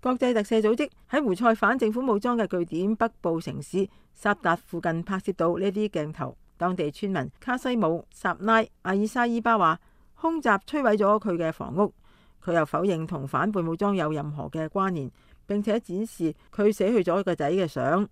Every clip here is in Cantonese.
國際特赦組織喺胡塞反政府武裝嘅據點北部城市薩達附近拍攝到呢啲鏡頭。當地村民卡西姆薩拉阿爾沙伊巴話，空襲摧毀咗佢嘅房屋。佢又否認同反叛武裝有任何嘅關聯，並且展示佢死去咗個仔嘅相。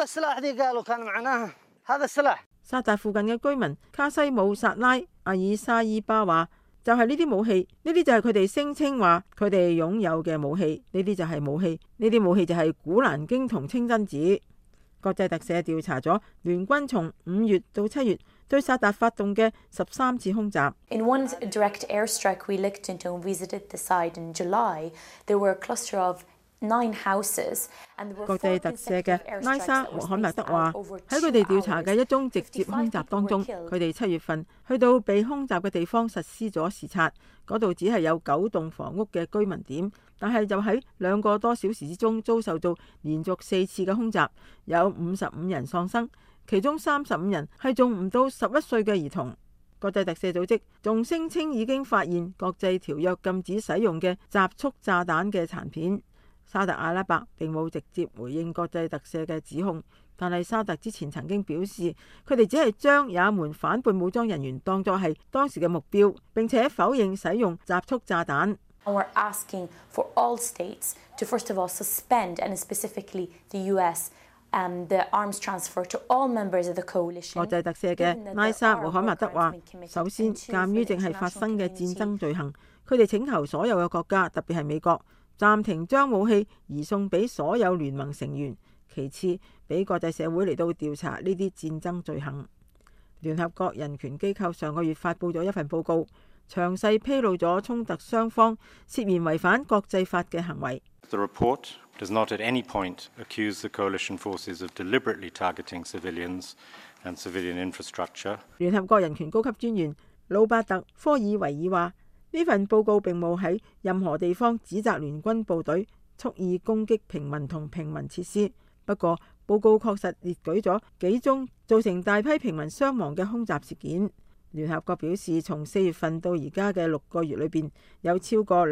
薩達附近嘅居民卡西姆薩拉阿爾沙伊巴話，就係呢啲武器，呢啲就係佢哋聲稱話佢哋擁有嘅武器，呢啲就係武器，呢啲武器就係古蘭經同清真寺。國際特赦調查咗聯軍從5月到7月對薩達發動嘅13次空襲。 In one direct airstrike we looked into and visited the site in July, there were a cluster of 9 houses. 國際特赦嘅拉沙穆罕默德話，喺佢哋調查嘅一宗直接空襲當中，佢哋7月份去到被空襲嘅地方實施咗視察，嗰度只係有9棟房屋嘅居民點，但係就喺2個多小時之中遭受到連續4次嘅空襲，有55人喪生，其中35人係仲唔到11歲嘅兒童。國際特赦組織仲聲稱已經發現國際條約禁止使用嘅集束炸彈嘅殘片。沙特阿拉伯並冇直接回應國際特赦嘅指控，但係沙特之前曾經表示，佢哋只係將也門反叛武裝人員當作係當時嘅目標，並且否認使用集束炸彈。 We're asking for all states to first of all suspend and specifically the US the arms transfer to all members of the coalition。 國際特赦嘅拉沙穆罕默德話，首先鑑於正係發生嘅戰爭罪行，佢哋請求所有嘅國家，特別係美國，暫停將武器移送俾所有聯盟成員，其次俾國際社會嚟到調查呢啲戰爭罪行。聯合國人權機構上個月發布咗一份報告，詳細披露咗衝突雙方涉嫌違反國際法嘅行為。 The report does not at any point accuse the coalition forces of deliberately targeting civilians and civilian infrastructure。 聯合國人權高級專員魯伯特·科爾維爾話，呢份報告並冇喺任何地方指責聯軍部隊蓄意攻擊平民同平民設施。不過，報告確實列舉咗幾宗造成大批平民傷亡嘅空襲事件。聯合國表示，從4月份到而家嘅6個月裏邊，有超過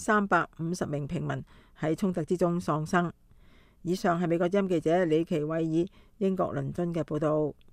2350名平民喺衝突之中喪生。以上係美國之音記者李奇偉爾英國倫敦嘅報導。